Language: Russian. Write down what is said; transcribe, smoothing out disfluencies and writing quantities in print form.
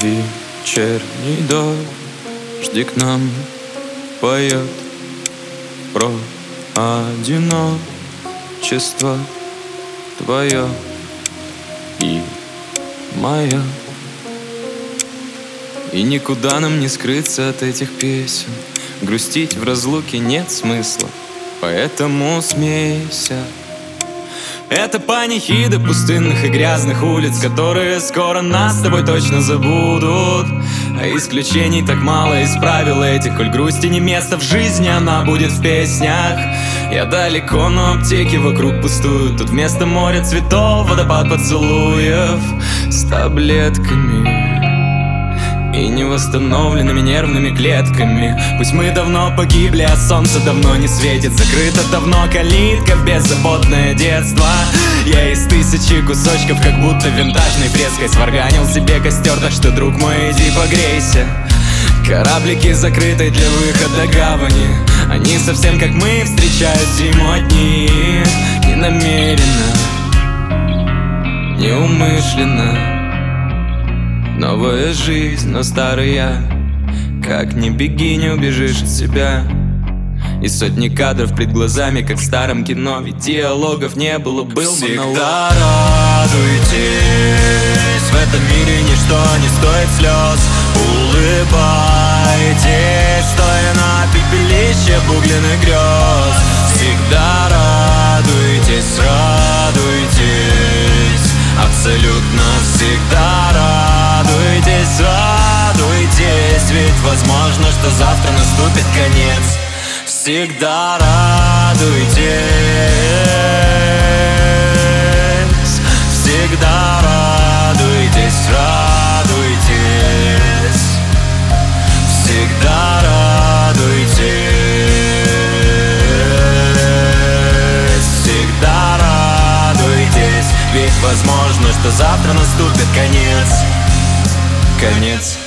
вечерний дождик нам поет про одиночество твое и мое. И никуда нам не скрыться от этих песен. Грустить в разлуке нет смысла, поэтому смейся. Это панихида пустынных и грязных улиц, которые скоро нас с тобой точно забудут. А исключений так мало из правил этих, коль грусти не место в жизни, она будет в песнях. Я далеко, но аптеки вокруг пустуют. Тут вместо моря цветов водопад поцелуев с таблетками и невосстановленными нервными клетками. Пусть мы давно погибли, а солнце давно не светит. Закрыта давно калитка в беззаботное детство. Я из тысячи кусочков, как будто винтажной фреской, сварганил себе костер, так что, друг мой, иди погрейся. Кораблики закрытой для выхода гавани, они совсем как мы встречают зиму одни. Не намеренно, неумышленно. Новая жизнь, но старый я. Как ни беги, не убежишь от себя. И сотни кадров пред глазами, как в старом кино. Ведь диалогов не было, был монолог. Всегда радуйтесь, в этом мире ничто не стоит слез. Улыбайтесь, стоя на пепелище бугленных грез. Всегда радуйтесь, радуйтесь, абсолютно всегда радуйтесь, радуйтесь, ведь возможно, что завтра наступит конец. Всегда радуйтесь, всегда радуйтесь, радуйтесь, всегда радуйтесь, всегда радуйтесь, ведь возможно, что завтра наступит конец. Конец.